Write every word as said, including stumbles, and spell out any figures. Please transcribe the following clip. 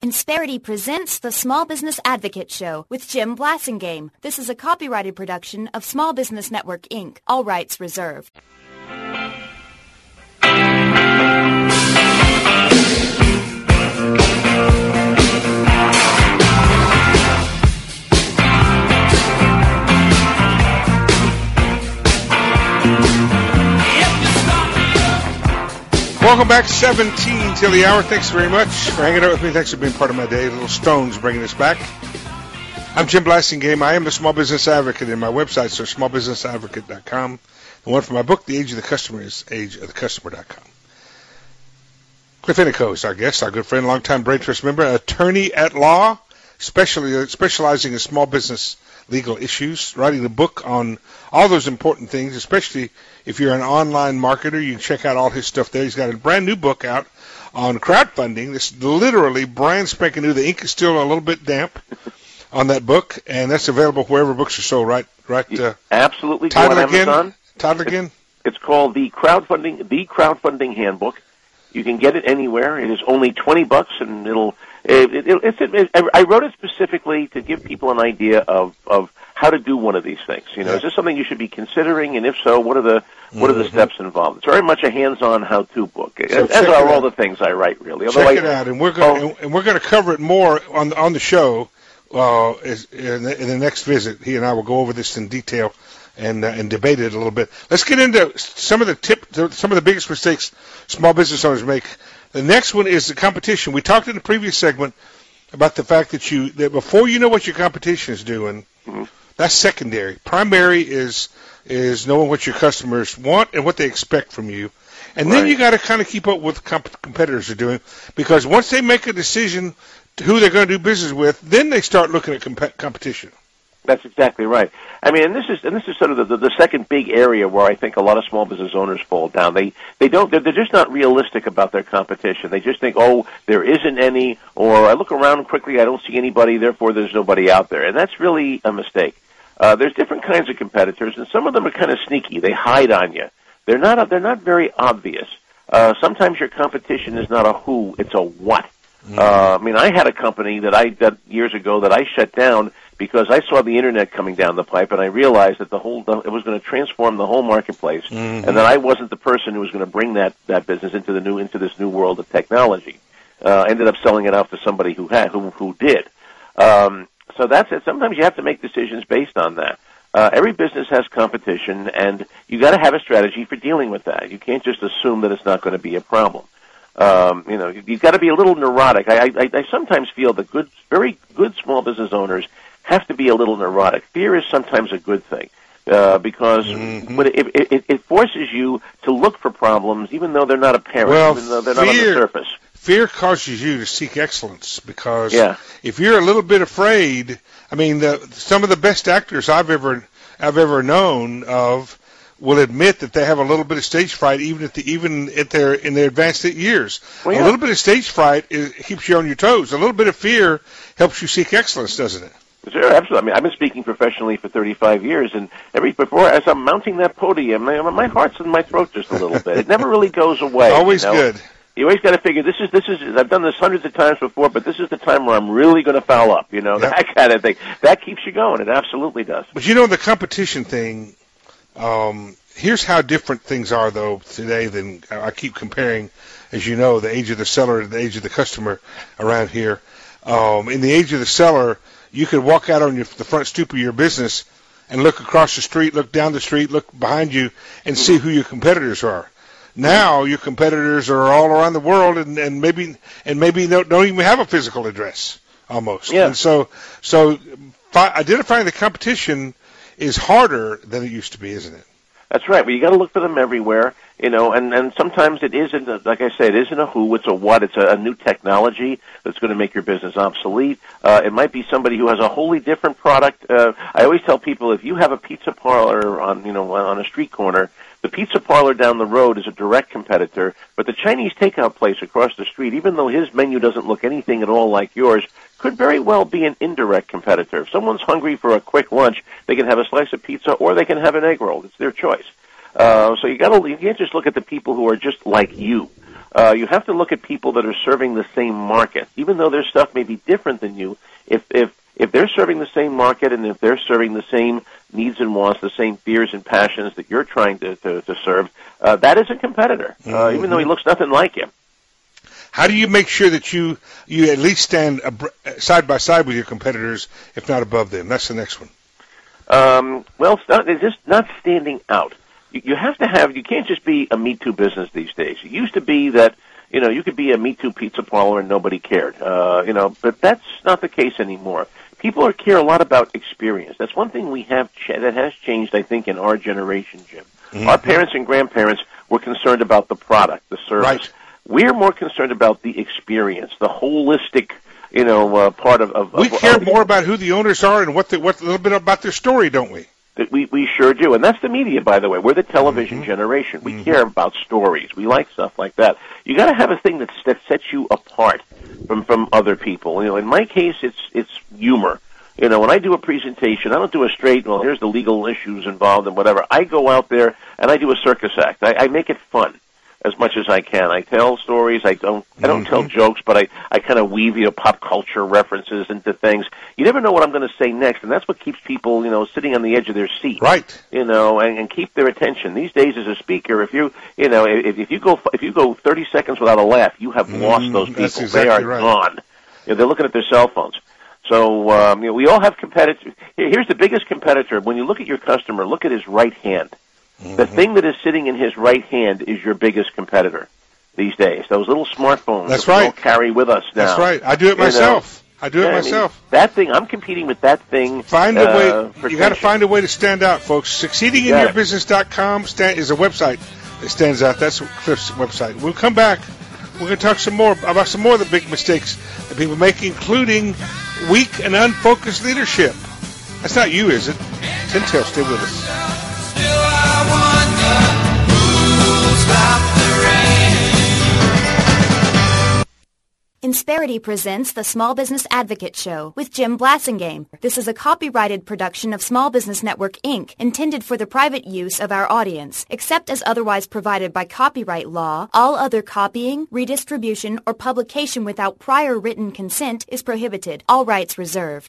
Insperity presents the Small Business Advocate Show with Jim Blasingame. This is a copyrighted production of Small Business Network, Incorporated. All rights reserved. Welcome back, seventeen till the hour. Thanks very much for hanging out with me. Thanks for being part of my day. Little Stones bringing us back. I'm Jim Blasingame. I am the Small Business Advocate, and my websites are small business advocate dot com. The one for my book, The Age of the Customer, is age of the customer dot com. Cliff Inico is our guest, our good friend, longtime Brain Trust member, attorney at law, specially, specializing in small business legal issues, writing a book on all those important things, especially if you're an online marketer. You can check out all his stuff there. He's got a brand new book out on crowdfunding. This is literally brand spanking new. The ink is still a little bit damp on that book, and that's available wherever books are sold, right? Right. Uh, Absolutely. Title Go on again? Amazon. Title again? It's, it's called the crowdfunding, the crowdfunding handbook. You can get it anywhere. It is only twenty bucks, and it'll. It, it, it, it's, it, I wrote it specifically to give people an idea of, of how to do one of these things. You know, yeah. Is this something you should be considering? And if so, what are the what mm-hmm. are the steps involved? It's very much a hands-on how-to book, so as, as are all the things I write, really. Although check I, it out, and we're going oh, and we're going to cover it more on on the show uh, in, the, in the next visit. He and I will go over this in detail and uh, and debate it a little bit. Let's get into some of the tip, some of the biggest mistakes small business owners make. The next one is the competition. We talked in the previous segment about the fact that you that before you know what your competition is doing, mm-hmm. that's secondary. Primary is is knowing what your customers want and what they expect from you, and right. then you got to kind of keep up with what comp- competitors are doing, because once they make a decision to who they're going to do business with, then they start looking at comp- competition. That's exactly right. I mean, and this is and this is sort of the, the, the second big area where I think a lot of small business owners fall down. They they don't they're, they're just not realistic about their competition. They just think, oh, there isn't any, or I look around quickly, I don't see anybody, therefore there's nobody out there, and that's really a mistake. Uh, there's different kinds of competitors, and some of them are kind of sneaky. They hide on you. They're not they're not very obvious. Uh, sometimes your competition is not a who, it's a what. Mm-hmm. Uh, I mean, I had a company that I that years ago that I shut down because I saw the internet coming down the pipe, and I realized that the whole it was going to transform the whole marketplace, mm-hmm. and that I wasn't the person who was going to bring that, that business into the new into this new world of technology. Uh, I ended up selling it off to somebody who had who who did. Um, so that's it. Sometimes you have to make decisions based on that. Uh, every business has competition, and you got to have a strategy for dealing with that. You can't just assume that it's not going to be a problem. Um, you know, you've got to be a little neurotic. I, I, I sometimes feel that good, very good small business owners have to be a little neurotic. Fear is sometimes a good thing uh, because mm-hmm. but it, it, it forces you to look for problems, even though they're not apparent, well, even though they're fear, not on the surface. Fear causes you to seek excellence, because yeah. if you're a little bit afraid, I mean, the, some of the best actors I've ever I've ever known of will admit that they have a little bit of stage fright, even at the even at their in their advanced years. Well, yeah. A little bit of stage fright is, keeps you on your toes. A little bit of fear helps you seek excellence, doesn't it? Sure, absolutely. I mean, I've been speaking professionally for thirty-five years, and every before as I'm mounting that podium, my, my heart's in my throat just a little bit. It never really goes away. Always you know? good. You always got to figure this is this is. I've done this hundreds of times before, but this is the time where I'm really going to foul up. You know, yep. that kind of thing. That keeps you going. It absolutely does. But you know, the competition thing. Um, here's how different things are, though, today than I keep comparing. As you know, the age of the seller to the age of the customer around here. Um, in the age of the seller, you could walk out on your, the front stoop of your business and look across the street, look down the street, look behind you, and see who your competitors are. Now your competitors are all around the world, and, and maybe and maybe don't, don't even have a physical address almost. Yeah. And so so fi- identifying the competition is harder than it used to be, isn't it? That's right. Well, you got to look for them everywhere, you know, and, and sometimes it isn't, a, like I said, it isn't a who, it's a what. It's a, a new technology that's going to make your business obsolete. Uh, it might be somebody who has a wholly different product. Uh, I always tell people, if you have a pizza parlor on, you know, on a street corner, the pizza parlor down the road is a direct competitor, but the Chinese takeout place across the street, even though his menu doesn't look anything at all like yours, could very well be an indirect competitor. If someone's hungry for a quick lunch, they can have a slice of pizza or they can have an egg roll. It's their choice. Uh, so you got to you can't just look at the people who are just like you. Uh, you have to look at people that are serving the same market, even though their stuff may be different than you. If if if they're serving the same market and if they're serving the same needs and wants, the same fears and passions that you're trying to to, to serve, uh, that is a competitor, uh, mm-hmm. even though he looks nothing like you. How do you make sure that you you at least stand ab- side by side with your competitors, if not above them? That's the next one. Um, well, it's, not, it's just not standing out. You, you have to have. You can't just be a Me Too business these days. It used to be that you know you could be a Me Too pizza parlor and nobody cared. Uh, you know, but that's not the case anymore. People are care a lot about experience. That's one thing we have ch- that has changed, I think, in our generation, Jim. Mm-hmm. Our parents and grandparents were concerned about the product, the service. Right. We're more concerned about the experience, the holistic, you know, uh, part of. of we of, care of, more about who the owners are and what the, what a little bit about their story, don't we? That we we sure do, and that's the media, by the way. We're the television mm-hmm. generation. We mm-hmm. care about stories. We like stuff like that. You got to have a thing that's, that sets you apart from from other people. You know, in my case, it's it's humor. You know, when I do a presentation, I don't do a straight, well, here's the legal issues involved and whatever. I go out there and I do a circus act. I, I make it fun as much as I can. I tell stories. I don't I don't mm-hmm. tell jokes, but I, I kind of weave, you know, pop culture references into things. You never know what I'm going to say next, and that's what keeps people, you know, sitting on the edge of their seat. Right. You know, and, and keep their attention. These days as a speaker, if you, you know, if, if you go if you go thirty seconds without a laugh, you have mm-hmm. lost those people. That's exactly they are right. gone. You know, they're looking at their cell phones. So, um, you know, we all have competitors. Here's the biggest competitor. When you look at your customer, look at his right hand. Mm-hmm. The thing that is sitting in his right hand is your biggest competitor these days. Those little smartphones That's that right. we all carry with us now. That's right. I do it myself. You know? I do it yeah, myself. I mean, that thing, I'm competing with that thing. Find a uh, way. You got to find a way to stand out, folks. succeeding in your business dot com stand, is a website that stands out. That's Cliff's website. We'll come back. We're going to talk some more about some more of the big mistakes that people make, including weak and unfocused leadership. That's not you, is it? It's Intel. Stay with us. Still I wonder who'll stop the rain. Insperity presents the Small Business Advocate Show with Jim Blasingame. This is a copyrighted production of Small Business Network, Incorporated, intended for the private use of our audience. Except as otherwise provided by copyright law, all other copying, redistribution, or publication without prior written consent is prohibited. All rights reserved.